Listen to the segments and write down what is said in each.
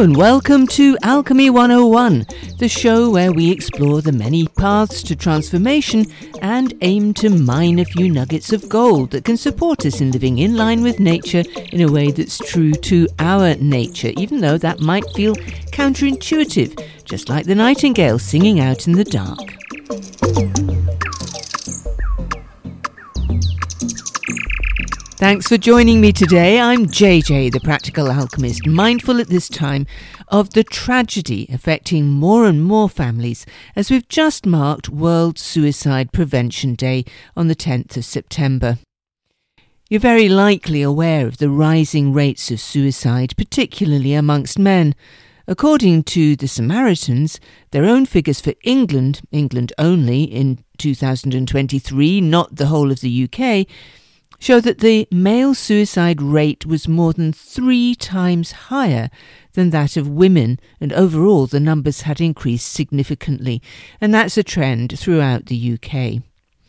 and welcome to Alchemy 101, the show where we explore the many paths to transformation and aim to mine a few nuggets of gold that can support us in living in line with nature in a way that's true to our nature, even though that might feel counterintuitive, just like the nightingale singing out in the dark. Thanks for joining me today. I'm JJ, the Practical Alchemist, mindful at this time of the tragedy affecting more and more families as we've just marked World Suicide Prevention Day on the 10th of September. You're very likely aware of the rising rates of suicide, particularly amongst men. According to the Samaritans, their own figures for England only, in 2023, not the whole of the UK, show that the male suicide rate was more than 3 times higher than that of women, and overall the numbers had increased significantly, and that's a trend throughout the UK.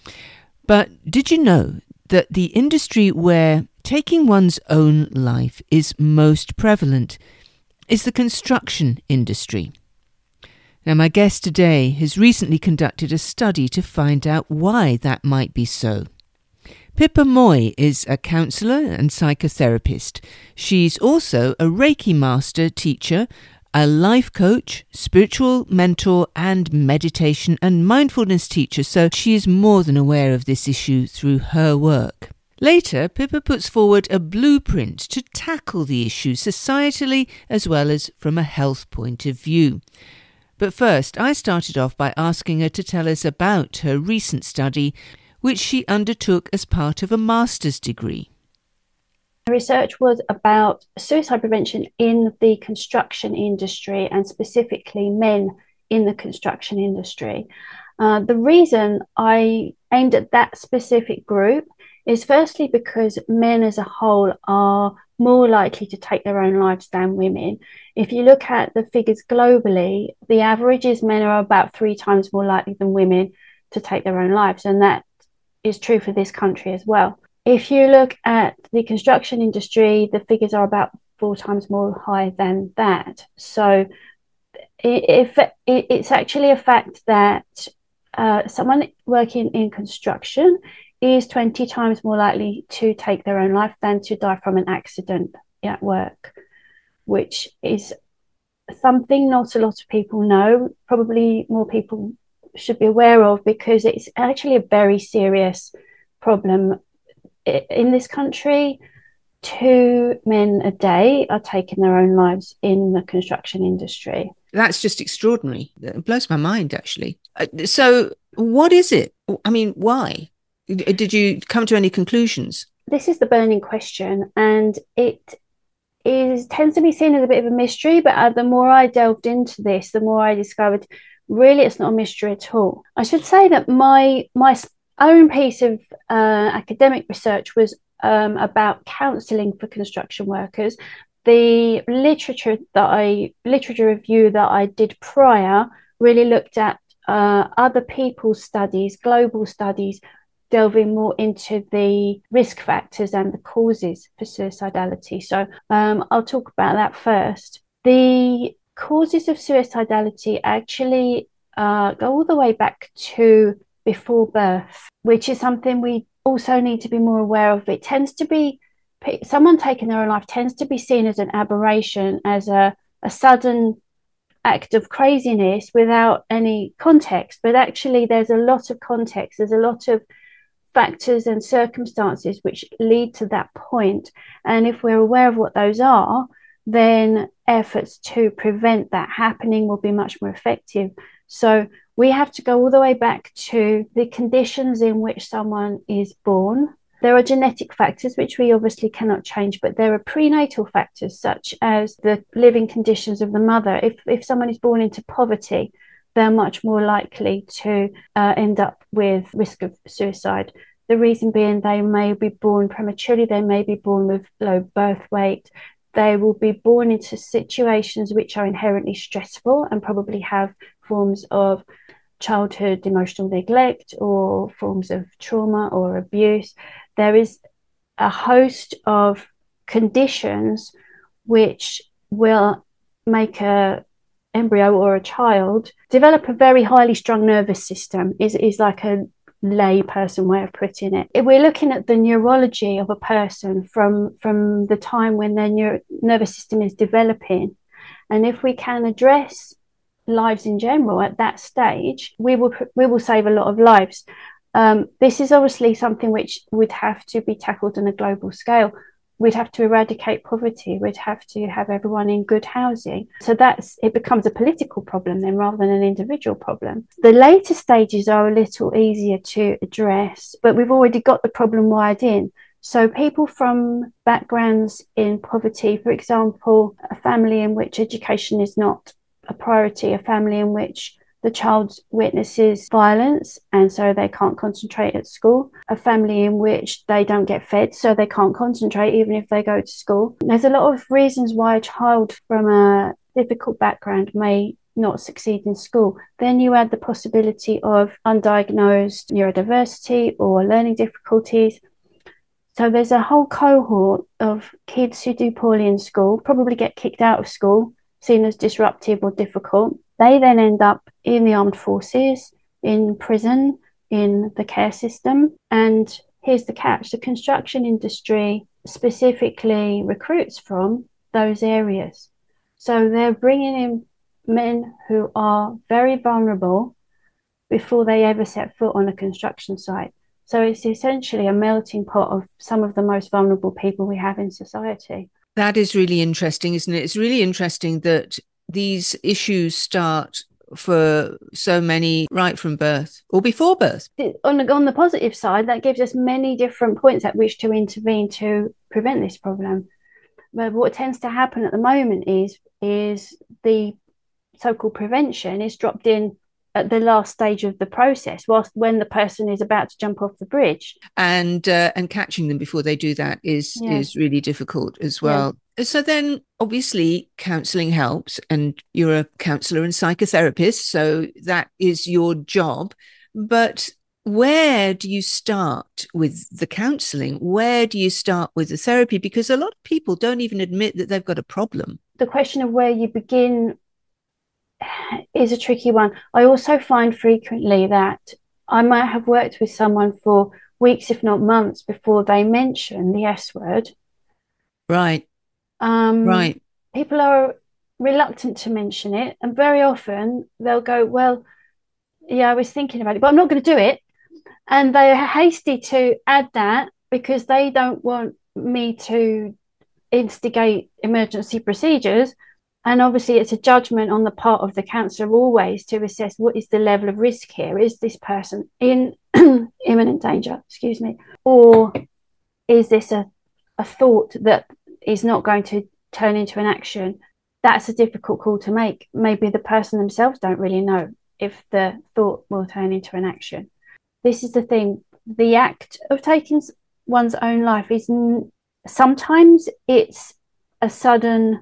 But did you know that the industry where taking one's own life is most prevalent is the construction industry? Now, my guest today has recently conducted a study to find out why that might be so. Pippa Moy is a counsellor and psychotherapist. She's also a Reiki master teacher, a life coach, spiritual mentor and meditation and mindfulness teacher, so she is more than aware of this issue through her work. Later, Pippa puts forward a blueprint to tackle the issue societally as well as from a health point of view. But first, I started off by asking her to tell us about her recent study, which she undertook as part of a master's degree. The research was about suicide prevention in the construction industry, and specifically men in the construction industry. The reason I aimed at that specific group is firstly because men as a whole are more likely to take their own lives than women. If you look at the figures globally, the average is men are about 3 times more likely than women to take their own lives, and that is true for this country as well. If you look at the construction industry, the figures are about 4 times more high than that. So it's actually a fact that someone working in construction is 20 times more likely to take their own life than to die from an accident at work, which is something not a lot of people know. Probably more people should be aware of, because it's actually a very serious problem in this country. 2 men a day are taking their own lives in the construction industry. That's just extraordinary. It blows my mind, actually. So what is it? I mean, why? Did you come to any conclusions? This is the burning question, and it tends to be seen as a bit of a mystery, but the more I delved into this, the more I discovered really it's not a mystery at all. I should say that my own piece of academic research was about counselling for construction workers. The literature review that I did prior really looked at other people's studies, global studies, delving more into the risk factors and the causes for suicidality. So I'll talk about that first. The causes of suicidality actually go all the way back to before birth, which is something we also need to be more aware of. It tends to be, someone taking their own life tends to be seen as an aberration, as a sudden act of craziness without any context. But actually there's a lot of context, there's a lot of factors and circumstances which lead to that point. And if we're aware of what those are, then efforts to prevent that happening will be much more effective. So we have to go all the way back to the conditions in which someone is born. There are genetic factors which we obviously cannot change, but there are prenatal factors such as the living conditions of the mother. If someone is born into poverty, they're much more likely to end up with risk of suicide. The reason being, they may be born prematurely, they may be born with low birth weight, they will be born into situations which are inherently stressful and probably have forms of childhood emotional neglect or forms of trauma or abuse. There is a host of conditions which will make a embryo or a child develop a very highly strung nervous system is like a lay person way of putting it. If we're looking at the neurology of a person from the time when their nervous system is developing, and if we can address lives in general at that stage, we will save a lot of lives. This is obviously something which would have to be tackled on a global scale. We'd have to eradicate poverty. We'd have to have everyone in good housing. So it becomes a political problem then rather than an individual problem. The later stages are a little easier to address, but we've already got the problem wired in. So people from backgrounds in poverty, for example, a family in which education is not a priority, a family in which the child witnesses violence and so they can't concentrate at school, a family in which they don't get fed so they can't concentrate even if they go to school. There's a lot of reasons why a child from a difficult background may not succeed in school. Then you add the possibility of undiagnosed neurodiversity or learning difficulties. So there's a whole cohort of kids who do poorly in school, probably get kicked out of school, seen as disruptive or difficult. They then end up in the armed forces, in prison, in the care system. And here's the catch: the construction industry specifically recruits from those areas. So they're bringing in men who are very vulnerable before they ever set foot on a construction site. So it's essentially a melting pot of some of the most vulnerable people we have in society. That is really interesting, isn't it? It's really interesting that these issues start for so many right from birth or before birth. On the positive side, that gives us many different points at which to intervene to prevent this problem. But what tends to happen at the moment is the so-called prevention is dropped in at the last stage of the process, when the person is about to jump off the bridge, and catching them before they do that is really difficult as well. Yeah. So then, obviously, counselling helps, and you're a counsellor and psychotherapist, so that is your job. But where do you start with the counselling? Where do you start with the therapy? Because a lot of people don't even admit that they've got a problem. The question of where you begin is a tricky one. I also find frequently that I might have worked with someone for weeks, if not months, before they mention the S word. Right. Right. People are reluctant to mention it, and very often they'll go, well, yeah, I was thinking about it, but I'm not going to do it. And they are hasty to add that because they don't want me to instigate emergency procedures. And obviously, it's a judgment on the part of the counsellor always to assess what is the level of risk here. Is this person in imminent danger, or is this a thought that is not going to turn into an action? That's a difficult call to make. Maybe the person themselves don't really know if the thought will turn into an action. This is the thing. The act of taking one's own life is sometimes it's a sudden,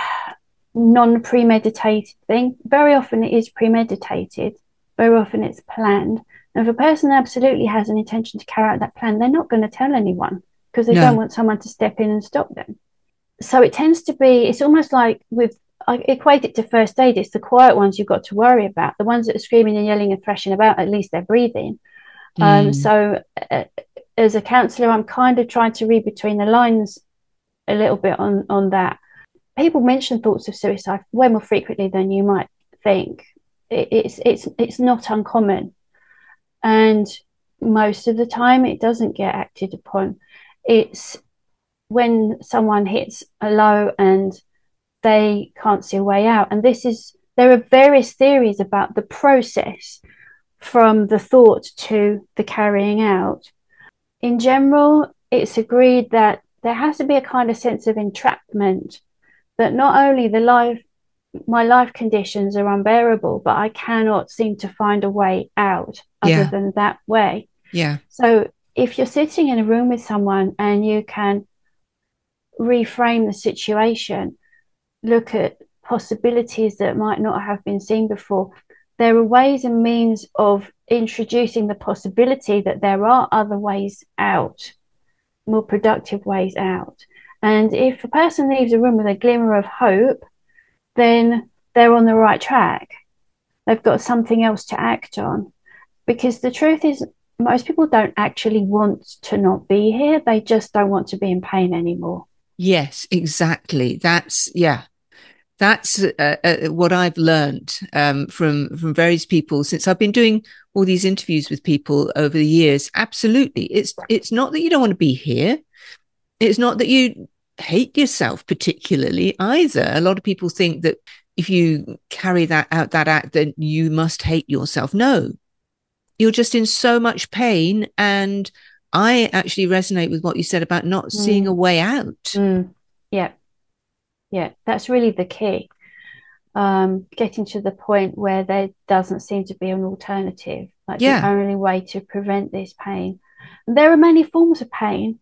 non-premeditated thing. Very often it is premeditated. Very often it's planned. And if a person absolutely has an intention to carry out that plan, they're not going to tell anyone because they don't want someone to step in and stop them. So it tends to be, it's almost like I equate it to first aid. It's the quiet ones you've got to worry about. The ones that are screaming and yelling and thrashing about, at least they're breathing. So as a counsellor, I'm kind of trying to read between the lines a little bit on that. People mention thoughts of suicide way more frequently than you might think. It's not uncommon, and most of the time it doesn't get acted upon. It's when someone hits a low and they can't see a way out. And there are various theories about the process from the thought to the carrying out. In general, it's agreed that there has to be a kind of sense of entrapment, that not only my life conditions are unbearable, but I cannot seem to find a way out other than that way. Yeah. So if you're sitting in a room with someone and you can reframe the situation, look at possibilities that might not have been seen before, there are ways and means of introducing the possibility that there are other ways out, more productive ways out. And if a person leaves a room with a glimmer of hope, then they're on the right track. They've got something else to act on. Because the truth is, most people don't actually want to not be here. They just don't want to be in pain anymore. Yes, exactly. That's what I've learned from various people since I've been doing all these interviews with people over the years. Absolutely, it's not that you don't want to be here. It's not that you hate yourself particularly either. A lot of people think that if you carry that out, that act, then you must hate yourself. No, you're just in so much pain. And I actually resonate with what you said about not seeing a Mm, way out. yeah, yeah, that's really the key. Getting to the point where there doesn't seem to be an alternative, like the Yeah, only way to prevent this pain. And there are many forms of pain,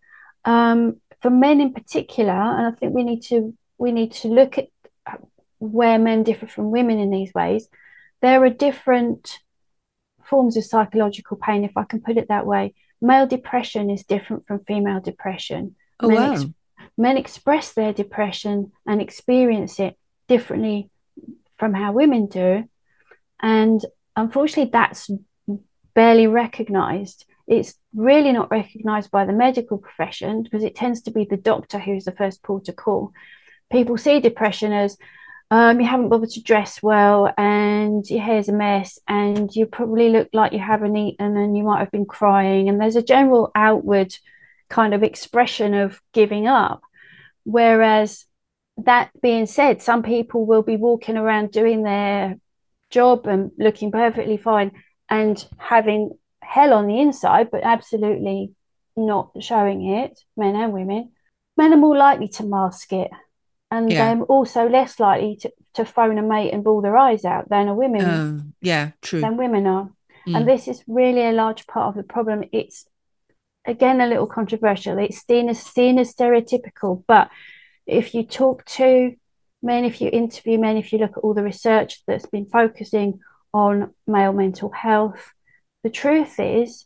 for men in particular, and I think we need to look at where men differ from women in these ways. There are different forms of psychological pain, if I can put it that way. Male depression is different from female depression. oh wow. Men express their depression and experience it differently from how women do. And unfortunately, that's barely recognized. It's really not recognized by the medical profession because it tends to be the doctor who's the first port of call. People see depression as you haven't bothered to dress well and your hair's a mess and you probably look like you haven't eaten and you might have been crying. And there's a general outward kind of expression of giving up. Whereas that being said, some people will be walking around doing their job and looking perfectly fine and having hell on the inside, but absolutely not showing it, men and women. Men are more likely to mask it, and Yeah. they're also less likely to phone a mate and bawl their eyes out Yeah, true. than women are. And Mm. this is really a large part of the problem. It's again a little controversial. It's seen as stereotypical, but if you talk to men, if you interview men, if you look at all the research that's been focusing on male mental health, the truth is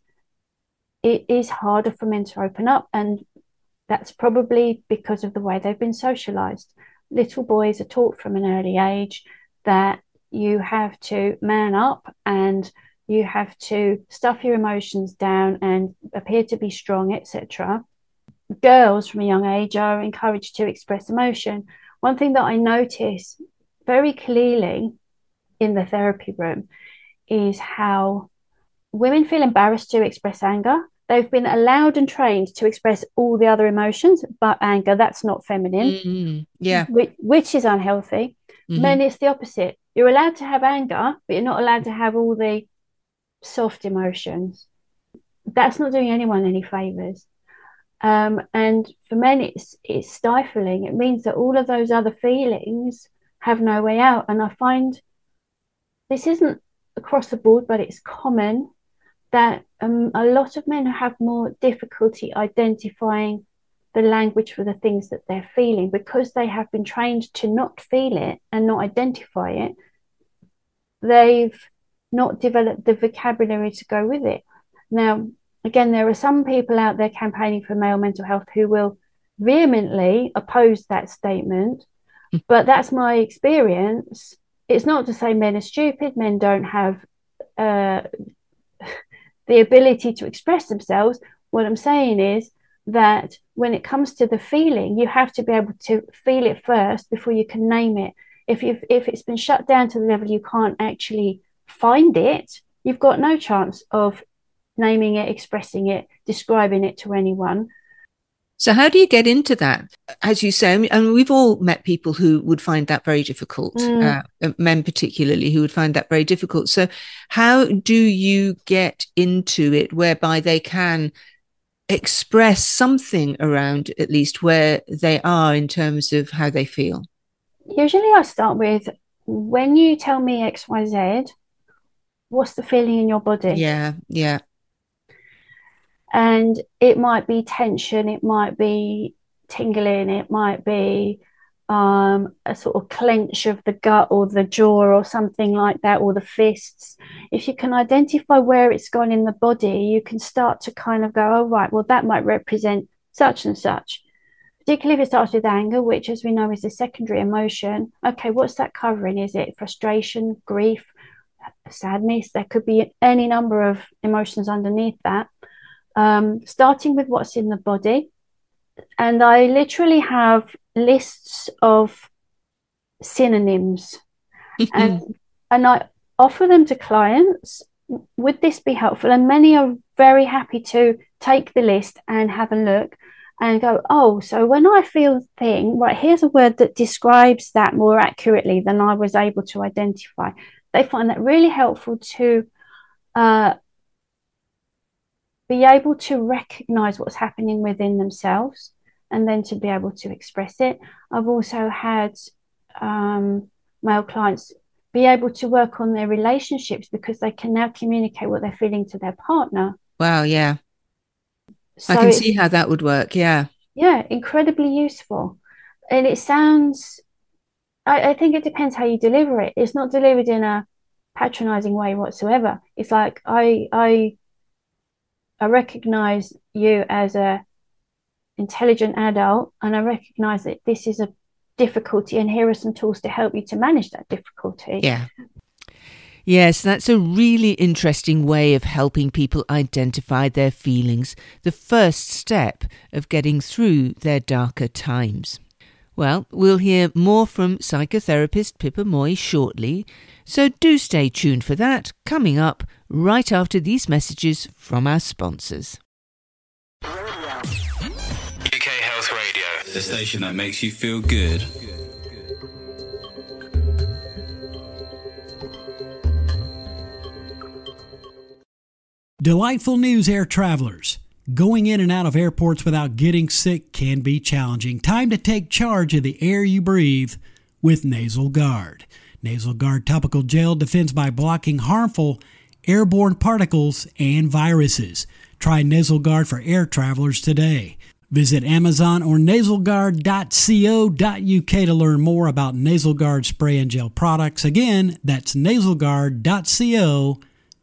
it is harder for men to open up. And that's probably because of the way they've been socialized. Little boys are taught from an early age that you have to man up and you have to stuff your emotions down and appear to be strong, etc. Girls from a young age are encouraged to express emotion. One thing that I notice very clearly in the therapy room is how women feel embarrassed to express anger. They've been allowed and trained to express all the other emotions, but anger, that's not feminine, Yeah. which is unhealthy. Hmm. Men, it's the opposite. You're allowed to have anger, but you're not allowed to have all the soft emotions. That's not doing anyone any favors. And for men, it's stifling. It means that all of those other feelings have no way out. And I find this isn't across the board, but it's common that a lot of men have more difficulty identifying the language for the things that they're feeling because they have been trained to not feel it and not identify it. They've not developed the vocabulary to go with it. Now, again, there are some people out there campaigning for male mental health who will vehemently oppose that statement, but that's my experience. It's not to say men are stupid, men don't have uh, the ability to express themselves. What I'm saying is that when it comes to the feeling, you have to be able to feel it first before you can name it. If it's been shut down to the level you can't actually find it, you've got no chance of naming it, expressing it, describing it to anyone. So how do you get into that? As you say, and we've all met people who would find that very difficult, Mm. men particularly who would find that very difficult. So how do you get into it whereby they can express something around at least where they are in terms of how they feel? Usually I start with, when you tell me XYZ, what's the feeling in your body? Yeah, yeah. And it might be tension, it might be tingling, it might be a sort of clench of the gut or the jaw or something like that, or the fists. If you can identify where it's gone in the body, you can start to kind of go, oh, right, well, that might represent such and such. Particularly if it starts with anger, which, as we know, is a secondary emotion. Okay, what's that covering? Is it frustration, grief, sadness? There could be any number of emotions underneath that. Starting with what's in the body. And I literally have lists of synonyms, and I offer them to clients. Would this be helpful? And many are very happy to take the list and have a look and go, oh, so when I feel thing, right, here's a word that describes that more accurately than I was able to identify. They find that really helpful to be able to recognize what's happening within themselves and then to be able to express it. I've also had male clients be able to work on their relationships because they can now communicate what they're feeling to their partner. Wow, yeah. So I can see how that would work, yeah. Yeah, incredibly useful. And it sounds, I think it depends how you deliver it. It's not delivered in a patronizing way whatsoever. It's like I recognize you as a intelligent adult, and I recognize that this is a difficulty, and here are some tools to help you to manage that difficulty. Yeah. Yes, that's a really interesting way of helping people identify their feelings, the first step of getting through their darker times. Well, we'll hear more from psychotherapist Pippa Moy shortly, so do stay tuned for that, coming up right after these messages from our sponsors. UK Health Radio, the station that makes you feel good. Delightful news, air travelers. Going in and out of airports without getting sick can be challenging. Time to take charge of the air you breathe with Nasal Guard. Nasal Guard topical gel defends by blocking harmful airborne particles and viruses. Try Nasal Guard for air travelers today. Visit Amazon or nasalguard.co.uk to learn more about Nasal Guard spray and gel products. Again, that's nasalguard.co.uk.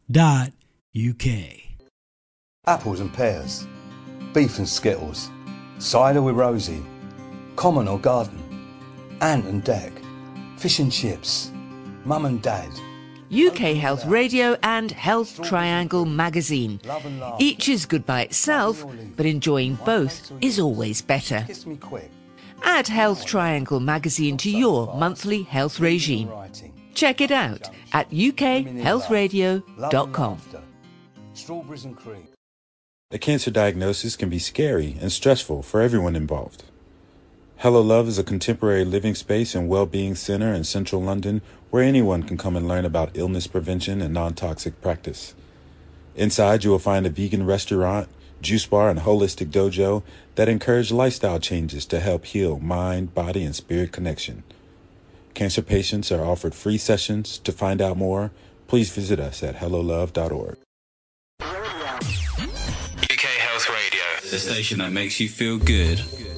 Apples and pears, beef and skittles, cider with Rosie, common or garden, ant and deck, fish and chips, mum and dad. UK Health Radio and Health Triangle magazine. Each is good by itself, but enjoying both is always better. Kiss me quick. Add Health Triangle magazine to your monthly health regime. Check it out at ukhealthradio.com. Strawberries and cream. A cancer diagnosis can be scary and stressful for everyone involved. Hello Love is a contemporary living space and well-being center in central London where anyone can come and learn about illness prevention and non-toxic practice. Inside, you will find a vegan restaurant, juice bar, and holistic dojo that encourage lifestyle changes to help heal mind, body, and spirit connection. Cancer patients are offered free sessions. To find out more, please visit us at hellolove.org. UK Health Radio, the station that makes you feel good.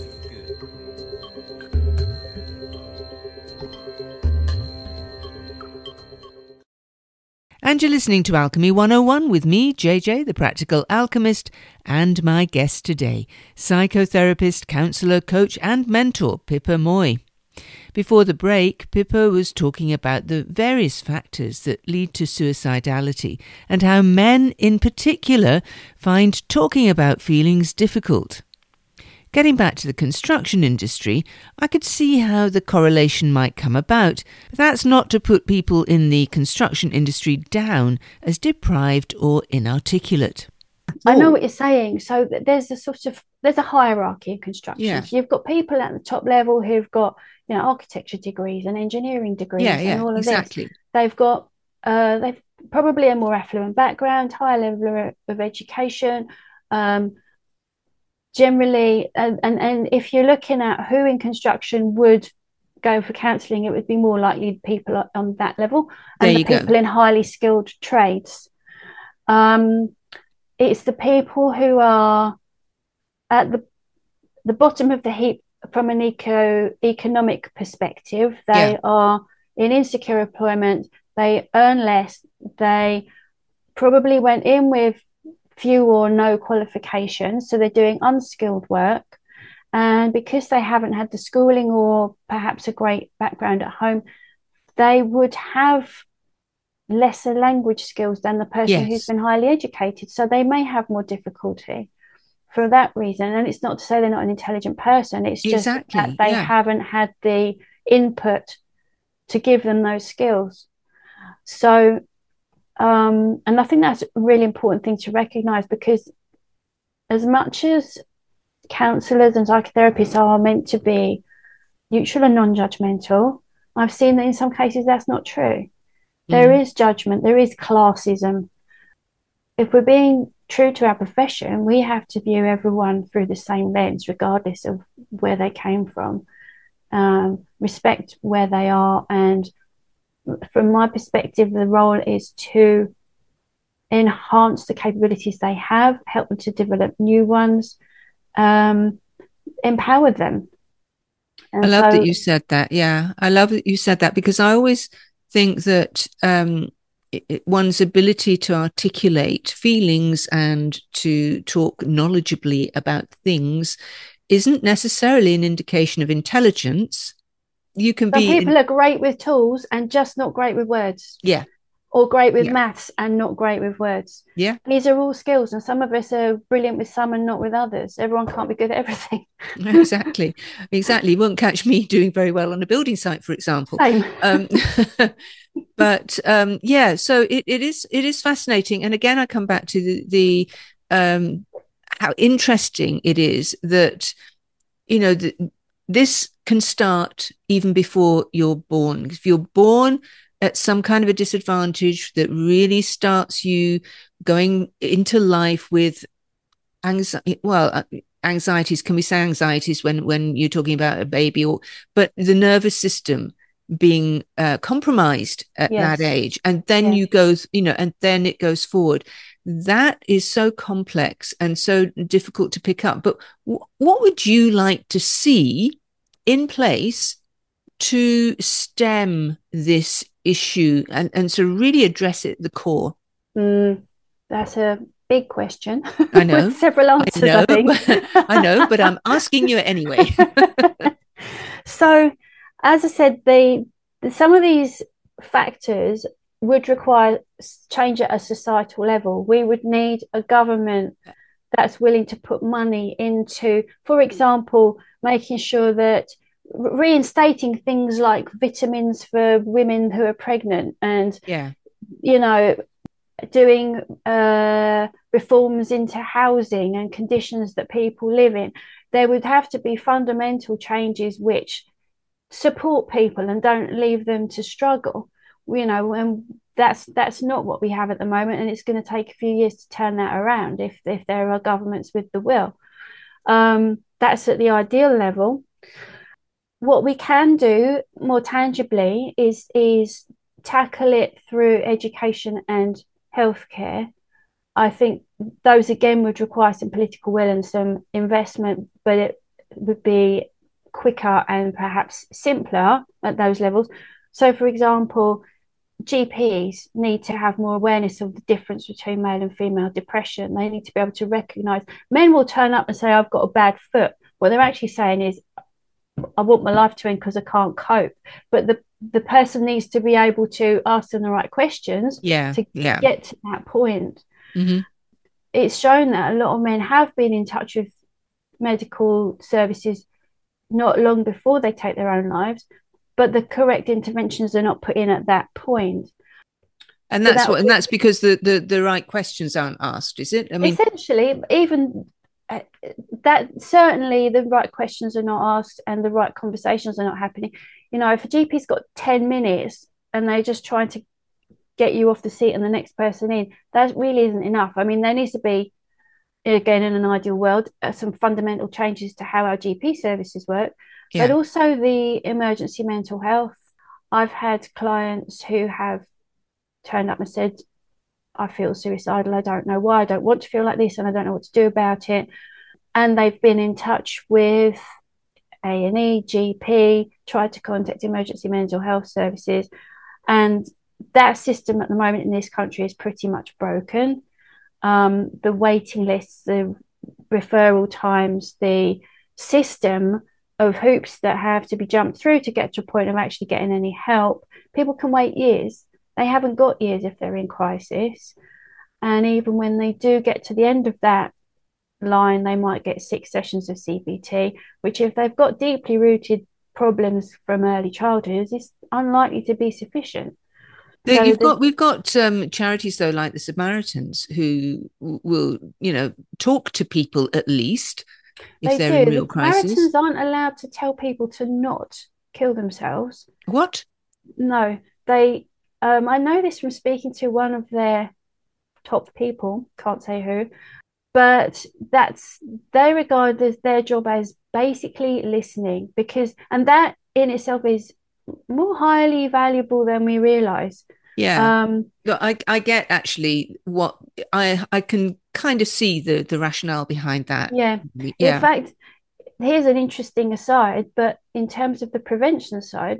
And you're listening to Alchemy 101 with me, JJ, the Practical Alchemist, and my guest today, psychotherapist, counsellor, coach and mentor, Pippa Moy. Before the break, Pippa was talking about the various factors that lead to suicidality and how men in particular find talking about feelings difficult. Getting back to the construction industry, I could see how the correlation might come about, but that's not to put people in the construction industry down as deprived or inarticulate. I know what you're saying. So there's a hierarchy in construction. Yeah. You've got people at the top level who've got, architecture degrees and engineering degrees and all of exactly. this. They've got they've probably a more affluent background, higher level of education. Generally, and if you're looking at who in construction would go for counselling, it would be more likely people on that level and the people in highly skilled trades. It's the people who are at the bottom of the heap from an economic perspective. They are in insecure employment. They earn less. They probably went in with few or no qualifications, so they're doing unskilled work, And because they haven't had the schooling or perhaps a great background at home, they would have lesser language skills than the person who's Yes. been highly educated. So they may have more difficulty for that reason. And it's not to say they're not an intelligent person, it's just that Exactly. they Yeah. haven't had the input to give them those skills. So, and I think that's a really important thing to recognize, because as much as counselors and psychotherapists are meant to be neutral and non-judgmental, I've seen that in some cases that's not true. There is judgment, there is classism. If we're being true to our profession, we have to view everyone through the same lens, regardless of where they came from. Respect where they are, and from my perspective, the role is to enhance the capabilities they have, help them to develop new ones, empower them. And I love so, that you said that. Yeah, I love that you said that, because I always think that one's ability to articulate feelings and to talk knowledgeably about things isn't necessarily an indication of intelligence. You can some be, people are great with tools and just not great with words. yeah, Or great with yeah, maths and not great with words. yeah, These are all skills, and some of us are brilliant with some and not with others. Everyone can't be good at everything. exactly, exactly. You won't catch me doing very well on a building site, for example. Same. But yeah, so it is fascinating. And again, I come back to the how interesting it is that, you know, this can start even before you're born. If you're born at some kind of a disadvantage that really starts you going into life with anxieties, can we say anxieties when you're talking about a baby, but the nervous system being compromised at Yes. that age, and then Yes. you go, and then it goes forward. That is so complex and so difficult to pick up. But what would you like to see in place to stem this issue and to really address it at the core? That's a big question. I know. With several answers, I think. I know, but I'm asking you anyway. So, as I said, some of these factors would require change at a societal level. We would need a government that's willing to put money into, for example, making sure that reinstating things like vitamins for women who are pregnant, and Yeah. Doing reforms into housing and conditions that people live in. There would have to be fundamental changes which support people and don't leave them to struggle, and that's not what we have at the moment, and it's going to take a few years to turn that around if there are governments with the will. That's at the ideal level. What we can do more tangibly is tackle it through education and healthcare. I think those again would require some political will and some investment, but it would be quicker and perhaps simpler at those levels. So, for example, GPs need to have more awareness of the difference between male and female depression. They need to be able to recognize. Men will turn up and say, I've got a bad foot. What they're actually saying is, I want my life to end because I can't cope. But the person needs to be able to ask them the right questions to get to that point. Mm-hmm. It's shown that a lot of men have been in touch with medical services not long before they take their own lives, but the correct interventions are not put in at that point. And that's because the right questions aren't asked, is it? I mean, essentially, even that, certainly the right questions are not asked and the right conversations are not happening. If a GP's got 10 minutes and they're just trying to get you off the seat and the next person in, that really isn't enough. I mean, there needs to be, again, in an ideal world, some fundamental changes to how our GP services work, but also the emergency mental health. I've had clients who have turned up and said, I feel suicidal, I don't know why, I don't want to feel like this and I don't know what to do about it. And they've been in touch with A&E, GP, tried to contact emergency mental health services, and that system at the moment in this country is pretty much broken. The waiting lists, the referral times, the system of hoops that have to be jumped through to get to a point of actually getting any help. People can wait years. They haven't got years if they're in crisis. And even when they do get to the end of that line, they might get 6 sessions of CBT, which if they've got deeply rooted problems from early childhood, is unlikely to be sufficient. We've got charities though, like the Samaritans, who will, talk to people at least if they're in real crisis. The Samaritans aren't allowed to tell people to not kill themselves. What? No, they. I know this from speaking to one of their top people, can't say who, but they regard their job as basically listening, and that in itself is more highly valuable than we realize. Yeah. I get actually what I can kind of see the rationale behind that. Yeah. In fact, here's an interesting aside, but in terms of the prevention side,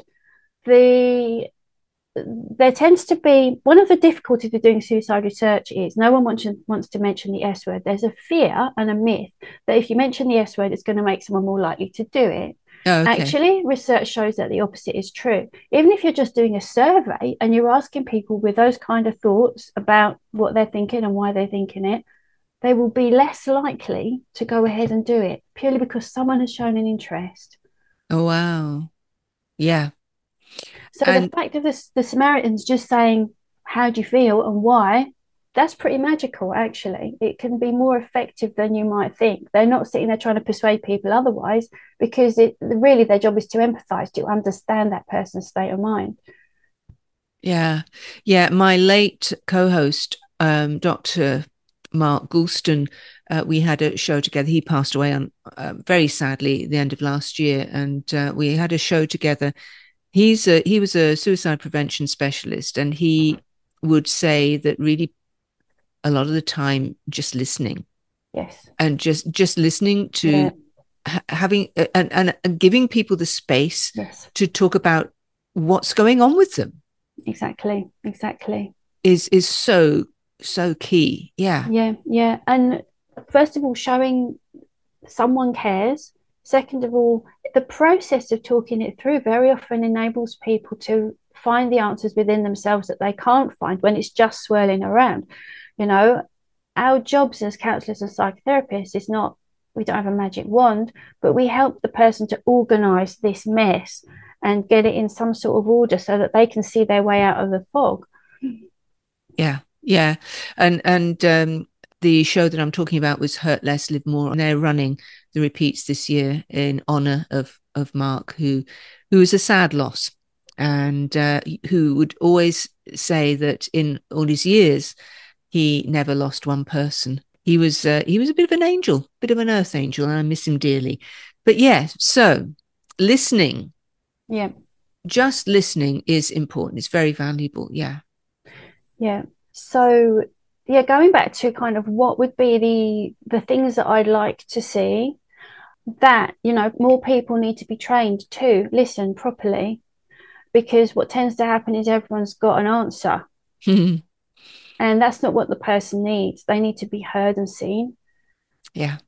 there tends to be one of the difficulties with doing suicide research is no one wants to mention the S word. There's a fear and a myth that if you mention the S word, it's going to make someone more likely to do it. Oh, okay. Actually, research shows that the opposite is true. Even if you're just doing a survey and you're asking people with those kind of thoughts about what they're thinking and why they're thinking it, they will be less likely to go ahead and do it purely because someone has shown an interest. Oh, wow. Yeah. So the fact of the Samaritans just saying, how do you feel and why, that's pretty magical, actually. It can be more effective than you might think. They're not sitting there trying to persuade people otherwise, because really their job is to empathize, to understand that person's state of mind. Yeah. Yeah. My late co-host, Dr. Mark Goulston, we had a show together. He passed away on very sadly at the end of last year. And we had a show together. He was a suicide prevention specialist, and he would say that really a lot of the time just listening. Yes. And just listening to having and giving people the space to talk about what's going on with them. Exactly. Is so key. Yeah. And first of all, showing someone cares. Second of all, the process of talking it through very often enables people to find the answers within themselves that they can't find when it's just swirling around. Our jobs as counsellors and psychotherapists is not, we don't have a magic wand, but we help the person to organise this mess and get it in some sort of order so that they can see their way out of the fog. Yeah. And the show that I'm talking about was Hurt Less, Live More, and they're running the repeats this year in honour of Mark, who is a sad loss, and who would always say that in all his years he never lost one person. He was a bit of an angel, bit of an earth angel, and I miss him dearly. But so listening, just listening is important. It's very valuable. Yeah. So going back to kind of what would be the things that I'd like to see, that more people need to be trained to listen properly, because what tends to happen is everyone's got an answer. And that's not what the person needs. They need to be heard and seen. Yeah.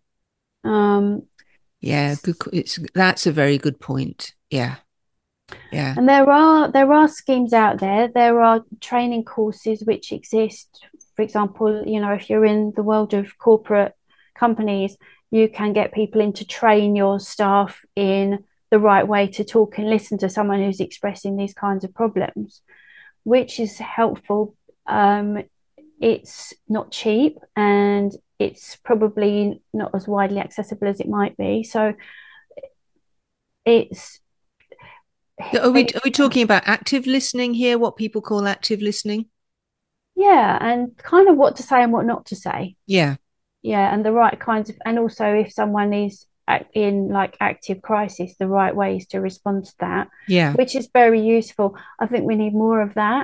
That's a very good point. Yeah. And there are schemes out there. There are training courses which exist. For example, if you're in the world of corporate companies, you can get people in to train your staff in the right way to talk and listen to someone who's expressing these kinds of problems, which is helpful. It's not cheap, and it's probably not as widely accessible as it might be. So it's... Are we talking about active listening here? What people call active listening? Yeah, and kind of what to say and what not to say. Yeah, and the right kinds of, and also if someone is in like active crisis, the right ways to respond to that. Yeah, which is very useful. I think we need more of that.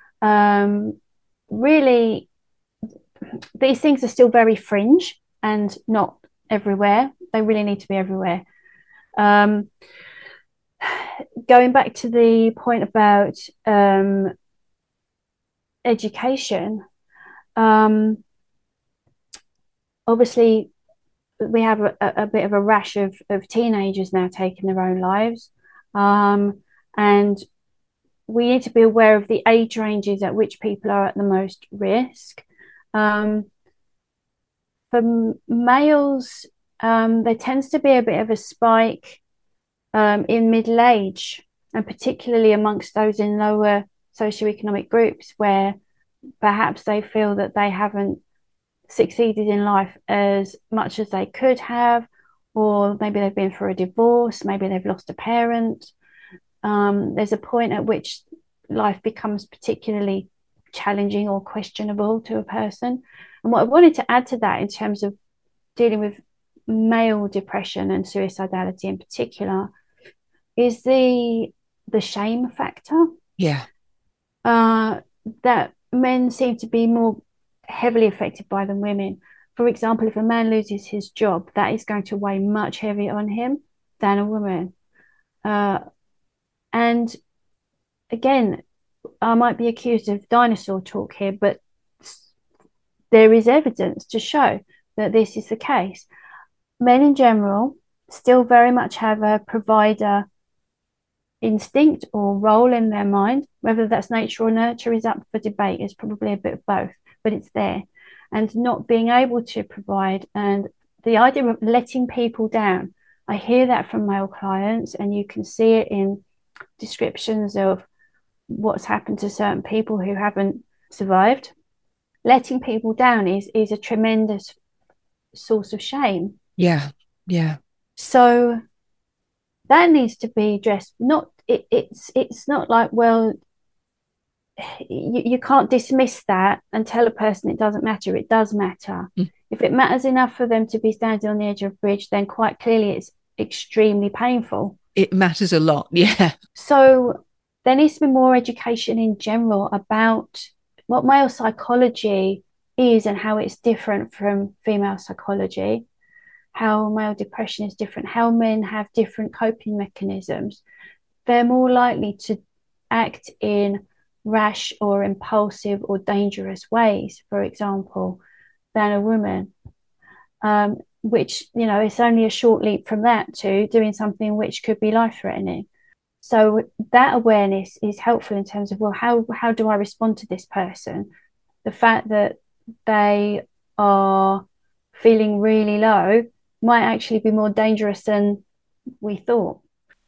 Really, these things are still very fringe and not everywhere. They really need to be everywhere. Going back to the point about education, obviously we have a bit of a rash of teenagers now taking their own lives. And we need to be aware of the age ranges at which people are at the most risk. For males, there tends to be a bit of a spike in middle age, and particularly amongst those in lower socioeconomic groups where perhaps they feel that they haven't succeeded in life as much as they could have, or maybe they've been through a divorce, maybe they've lost a parent. There's a point at which life becomes particularly challenging or questionable to a person. And what I wanted to add to that in terms of dealing with male depression and suicidality in particular is the shame factor. Yeah. That men seem to be more heavily affected by than women. For example, if a man loses his job, that is going to weigh much heavier on him than a woman. And again, I might be accused of dinosaur talk here, but there is evidence to show that this is the case. Men in general still very much have a provider instinct or role in their mind. Whether that's nature or nurture is up for debate. It's probably a bit of both, but it's there. And not being able to provide, and the idea of letting people down, I hear that from male clients, and you can see it in descriptions of what's happened to certain people who haven't survived. Letting people down is a tremendous source of shame. Yeah. So that needs to be addressed. It's not like, well, you can't dismiss that and tell a person it doesn't matter. It does matter. If it matters enough for them to be standing on the edge of a bridge, then quite clearly it's extremely painful. It matters a lot. Yeah. So there needs to be more education in general about what male psychology is and how it's different from female psychology, how male depression is different, how men have different coping mechanisms. They're more likely to act in rash or impulsive or dangerous ways, for example, than a woman, which, it's only a short leap from that to doing something which could be life-threatening. So that awareness is helpful in terms of, well, how do I respond to this person? The fact that they are feeling really low might actually be more dangerous than we thought.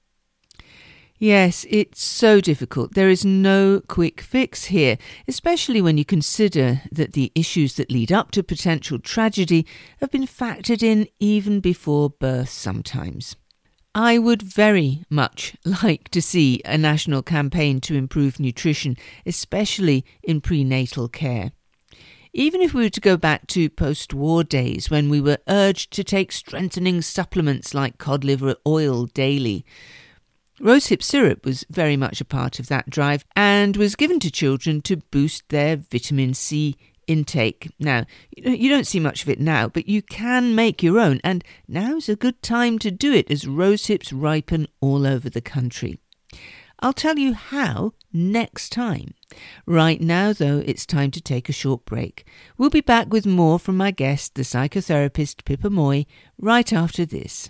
Yes, it's so difficult. There is no quick fix here, especially when you consider that the issues that lead up to potential tragedy have been factored in even before birth sometimes. I would very much like to see a national campaign to improve nutrition, especially in prenatal care. Even if we were to go back to post-war days when we were urged to take strengthening supplements like cod liver oil daily, rosehip syrup was very much a part of that drive and was given to children to boost their vitamin C intake. Now, you don't see much of it now, but you can make your own, and now's a good time to do it as rosehips ripen all over the country. I'll tell you how next time. Right now, though, it's time to take a short break. We'll be back with more from my guest, the psychotherapist Pippa Moy, right after this.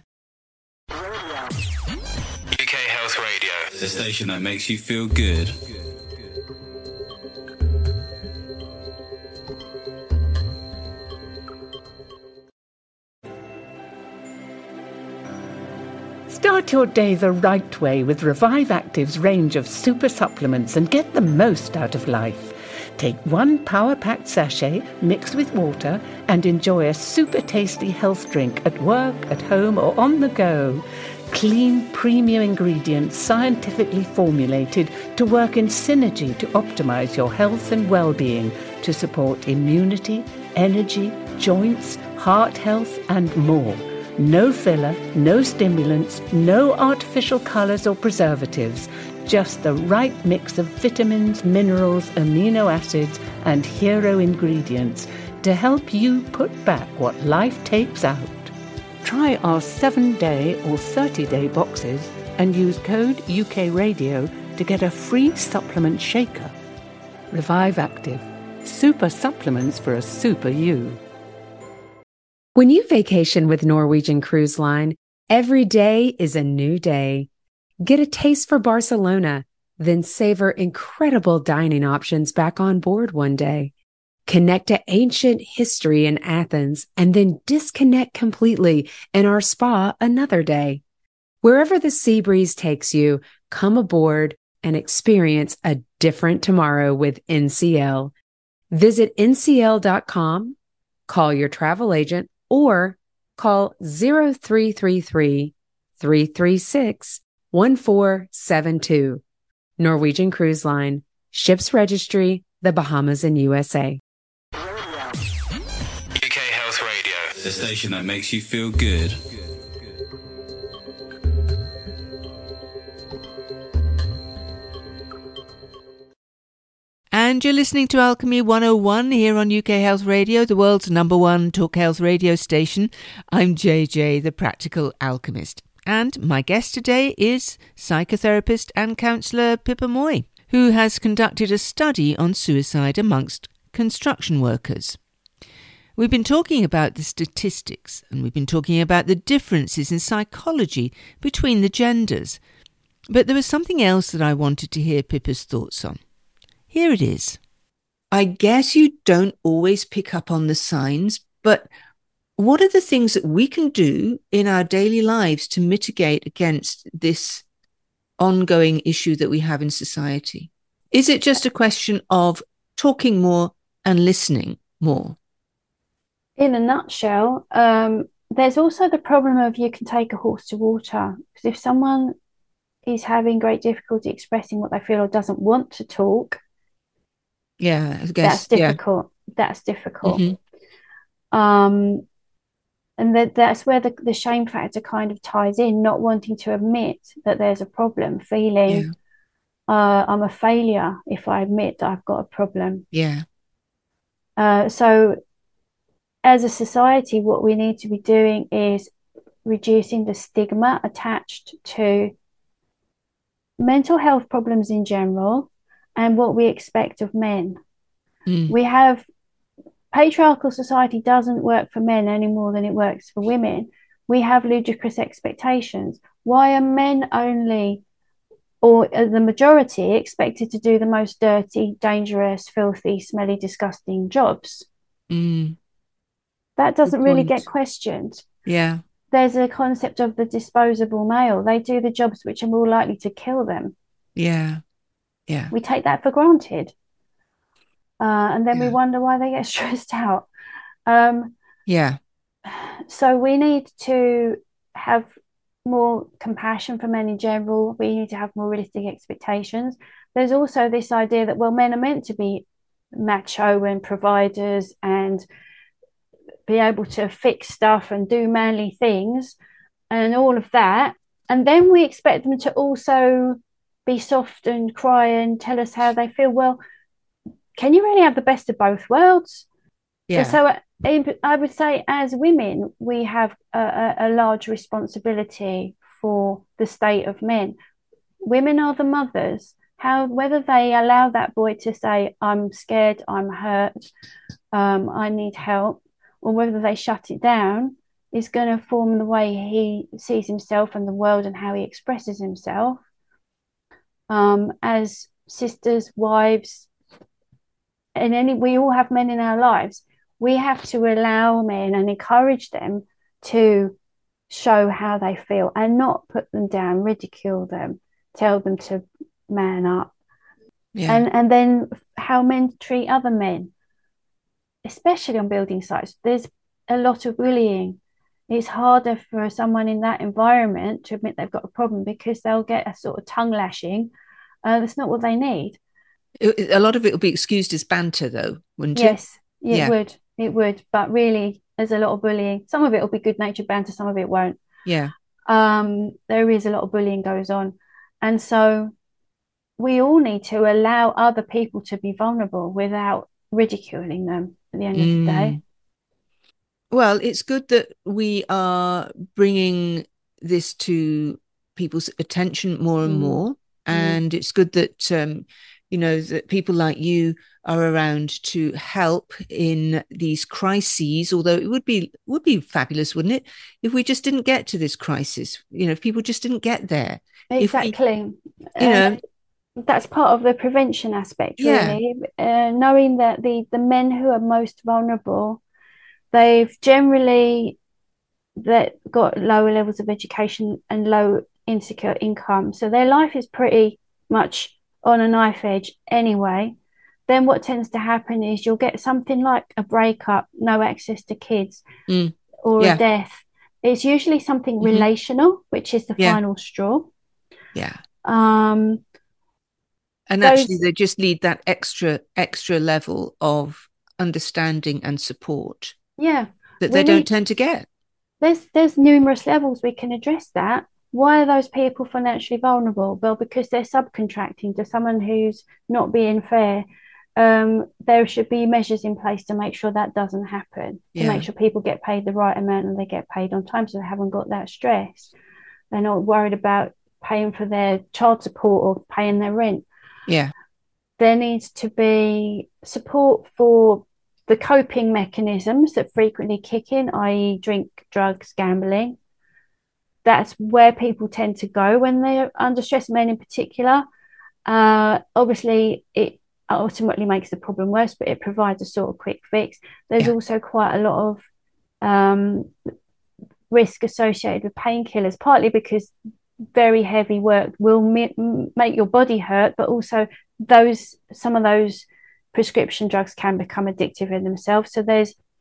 UK Health Radio, the station that makes you feel good. Start your day the right way with Revive Active's range of super supplements and get the most out of life. Take one power-packed sachet mixed with water and enjoy a super tasty health drink at work, at home or on the go. Clean, premium ingredients scientifically formulated to work in synergy to optimize your health and well-being to support immunity, energy, joints, heart health and more. No filler, no stimulants, no artificial colours or preservatives, just the right mix of vitamins, minerals, amino acids and hero ingredients to help you put back what life takes out. Try our 7-day or 30-day boxes and use code UKRadio to get a free supplement shaker. Revive Active. Super supplements for a super you. When you vacation with Norwegian Cruise Line, every day is a new day. Get a taste for Barcelona, then savor incredible dining options back on board one day. Connect to ancient history in Athens and then disconnect completely in our spa another day. Wherever the sea breeze takes you, come aboard and experience a different tomorrow with NCL. Visit ncl.com, call your travel agent, or call 0333 336 1472. Norwegian Cruise Line, Ships Registry, the Bahamas and USA. UK Health Radio, the station that makes you feel good. And you're listening to Alchemy 101 here on UK Health Radio, the world's #1 talk health radio station. I'm JJ, the Practical Alchemist. And my guest today is psychotherapist and counsellor Pippa Moy, who has conducted a study on suicide amongst construction workers. We've been talking about the statistics, and we've been talking about the differences in psychology between the genders. But there was something else that I wanted to hear Pippa's thoughts on. Here it is. I guess you don't always pick up on the signs, but what are the things that we can do in our daily lives to mitigate against this ongoing issue that we have in society? Is it just a question of talking more and listening more? In a nutshell, there's also the problem of you can take a horse to water. Because if someone is having great difficulty expressing what they feel or doesn't want to talk, yeah, I guess that's difficult. Yeah. That's difficult. Mm-hmm. And that's where the shame factor kind of ties in, not wanting to admit that there's a problem, feeling I'm a failure if I admit that I've got a problem. Yeah. So as a society, what we need to be doing is reducing the stigma attached to mental health problems in general and what we expect of men. We have patriarchal society doesn't work for men any more than it works for women. We have ludicrous expectations. Why are men only, or the majority, expected to do the most dirty, dangerous, filthy, smelly, disgusting jobs? That doesn't really get questioned. Yeah. There's a concept of the disposable male. They do the jobs which are more likely to kill them. Yeah. Yeah. We take that for granted. And then we wonder why they get stressed out. So we need to have more compassion for men in general. We need to have more realistic expectations. There's also this idea that, well, men are meant to be macho and providers and be able to fix stuff and do manly things and all of that. And then we expect them to also be soft and cry and tell us how they feel. Well, can you really have the best of both worlds? Yeah. So I would say as women, we have a large responsibility for the state of men. Women are the mothers. Whether they allow that boy to say, I'm scared, I'm hurt, I need help, or whether they shut it down is going to form the way he sees himself and the world and how he expresses himself. As sisters, wives, we all have men in our lives. We have to allow men and encourage them to show how they feel and not put them down, ridicule them, tell them to man up. Yeah. And then how men treat other men, especially on building sites. There's a lot of bullying. It's harder for someone in that environment to admit they've got a problem because they'll get a sort of tongue lashing. That's not what they need. A lot of it will be excused as banter, though, wouldn't it? Yes, it would. But really, there's a lot of bullying. Some of it will be good-natured banter, some of it won't. Yeah. There is a lot of bullying goes on. And so we all need to allow other people to be vulnerable without ridiculing them at the end of the day. Well, it's good that we are bringing this to people's attention more and more. And it's good that that people like you are around to help in these crises, although it would be fabulous, wouldn't it, if we just didn't get to this crisis, if people just didn't get there. Exactly. If that's part of the prevention aspect, yeah. really. Knowing that the men who are most vulnerable, they've generally got lower levels of education and low insecure income. So their life is pretty much on a knife edge anyway. Then what tends to happen is you'll get something like a breakup, no access to kids, or a death. It's usually something relational, which is the final straw. Yeah. And actually they just need that extra level of understanding and support. Yeah. That they don't tend to get. There's numerous levels we can address that. Why are those people financially vulnerable? Well, because they're subcontracting to someone who's not being fair. There should be measures in place to make sure that doesn't happen, to make sure people get paid the right amount and they get paid on time, so they haven't got that stress. They're not worried about paying for their child support or paying their rent. Yeah. There needs to be support for the coping mechanisms that frequently kick in, i.e. drink, drugs, gambling. That's where people tend to go when they're under stress, men in particular. Obviously, it ultimately makes the problem worse, but it provides a sort of quick fix. There's also quite a lot of risk associated with painkillers, partly because very heavy work will make your body hurt, but also some of those prescription drugs can become addictive in themselves. So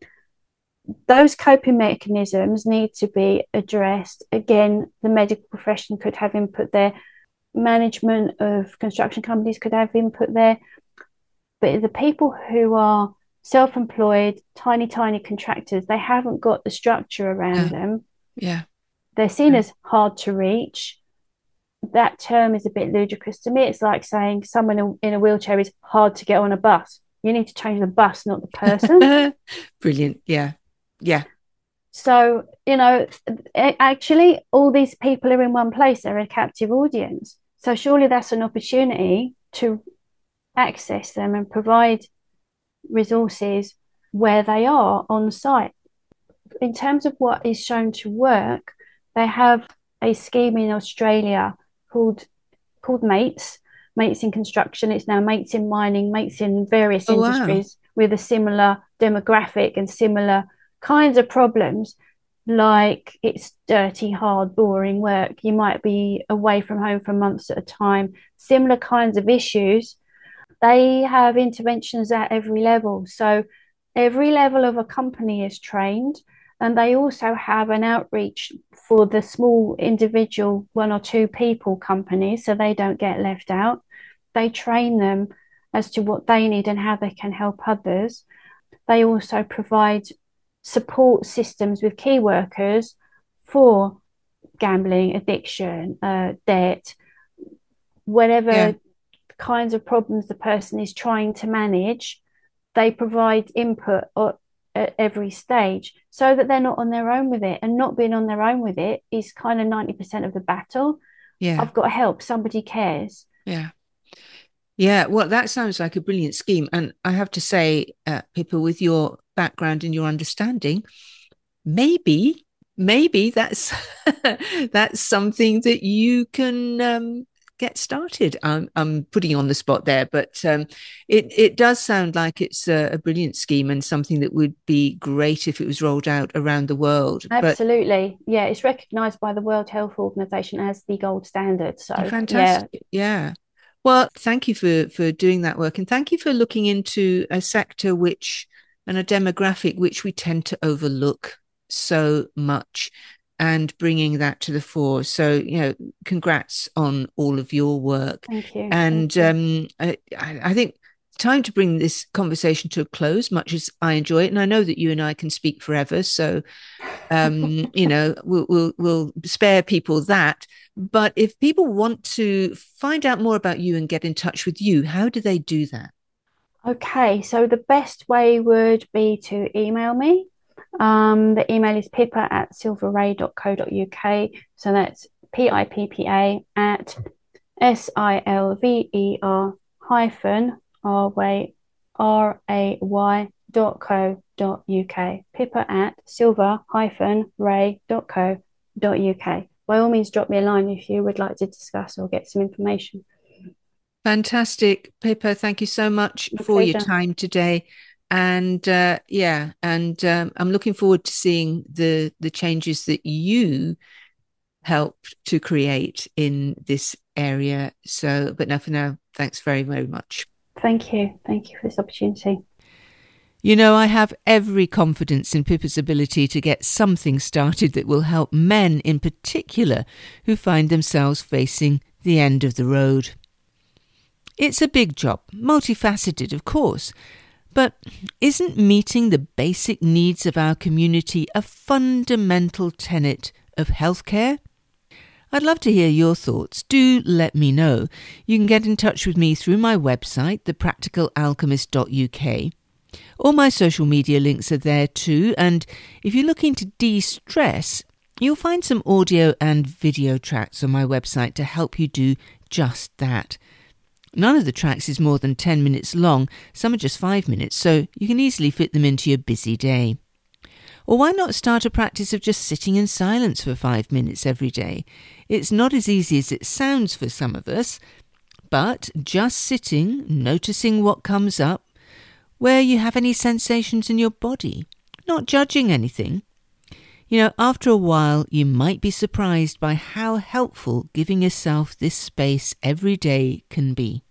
those coping mechanisms need to be addressed. Again, the medical profession could have input there. Management of construction companies could have input there. But the people who are self-employed, tiny contractors, they haven't got the structure around them. Yeah. They're seen as hard to reach. That term is a bit ludicrous to me. It's like saying someone in a wheelchair is hard to get on a bus. You need to change the bus, not the person. Brilliant. Yeah. Yeah. So, actually, all these people are in one place. They're a captive audience. So surely that's an opportunity to access them and provide resources where they are on site. In terms of what is shown to work, they have a scheme in Australia called Mates in construction. It's now Mates in mining, Mates in various industries with a similar demographic and similar kinds of problems. Like, it's dirty, hard, boring work. You might be away from home for months at a time. Similar kinds of issues. They have interventions at every level. So every level of a company is trained, and they also have an outreach for the small individual 1 or 2 people companies, so they don't get left out. They train them as to what they need and how they can help others. They also provide support systems with key workers for gambling, addiction, debt, whatever kinds of problems the person is trying to manage. They provide input at every stage so that they're not on their own with it. And not being on their own with it is kind of 90% of the battle. I've got help, somebody cares. Yeah, well, that sounds like a brilliant scheme. And I have to say, Pippa, with your background and your understanding, maybe that's that's something that you can get started. I'm putting you on the spot there, but it does sound like it's a brilliant scheme and something that would be great if it was rolled out around the world. Absolutely. Yeah, it's recognised by the World Health Organization as the gold standard. So fantastic. Yeah. Well, thank you for doing that work, and thank you for looking into a sector and a demographic which we tend to overlook so much, and bringing that to the fore. So, congrats on all of your work. Thank you. And I think it's time to bring this conversation to a close, much as I enjoy it. And I know that you and I can speak forever. So, we'll spare people that. But if people want to find out more about you and get in touch with you, how do they do that? Okay, so the best way would be to email me. The email is pippa@silverray.co.uk. So that's PIPPA at silver-ray.co.uk. pippa@silver-ray.co.uk. By all means, drop me a line if you would like to discuss or get some information. Fantastic, Pippa. Thank you so much for your time today. And I'm looking forward to seeing the changes that you helped to create in this area. So, but now for now, thanks very, very much. Thank you. Thank you for this opportunity. You know, I have every confidence in Pippa's ability to get something started that will help men in particular who find themselves facing the end of the road. It's a big job, multifaceted, of course, but isn't meeting the basic needs of our community a fundamental tenet of healthcare? I'd love to hear your thoughts. Do let me know. You can get in touch with me through my website, thepracticalalchemist.uk. All my social media links are there too, and if you're looking to de-stress, you'll find some audio and video tracks on my website to help you do just that. None of the tracks is more than 10 minutes long, some are just 5 minutes, so you can easily fit them into your busy day. Or why not start a practice of just sitting in silence for 5 minutes every day? It's not as easy as it sounds for some of us, but just sitting, noticing what comes up, where you have any sensations in your body, not judging anything. You know, after a while, you might be surprised by how helpful giving yourself this space every day can be.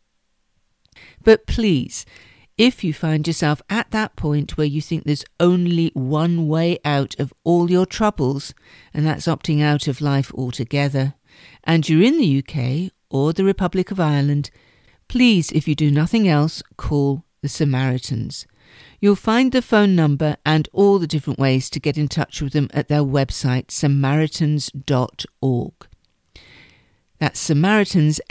But please, if you find yourself at that point where you think there's only one way out of all your troubles, and that's opting out of life altogether, and you're in the UK or the Republic of Ireland, please, if you do nothing else, call the Samaritans. You'll find the phone number and all the different ways to get in touch with them at their website, samaritans.org. That's Samaritans,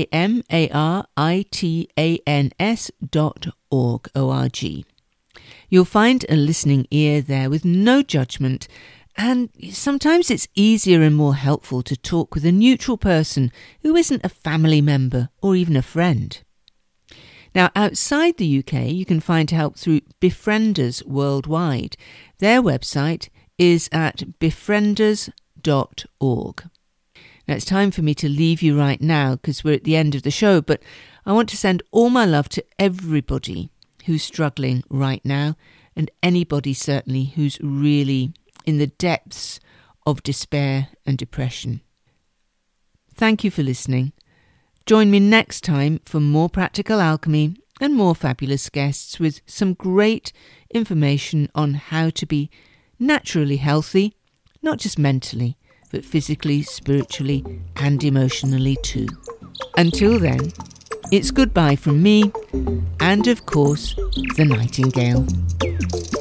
SAMARITANS.org, O-R-G. You'll find a listening ear there with no judgment, and sometimes it's easier and more helpful to talk with a neutral person who isn't a family member or even a friend. Now, outside the UK, you can find help through Befrienders Worldwide. Their website is at befrienders.org. Now, it's time for me to leave you right now because we're at the end of the show, but I want to send all my love to everybody who's struggling right now, and anybody certainly who's really in the depths of despair and depression. Thank you for listening. Join me next time for more practical alchemy and more fabulous guests with some great information on how to be naturally healthy, not just mentally, but physically, spiritually and emotionally too. Until then, it's goodbye from me and, of course, the Nightingale.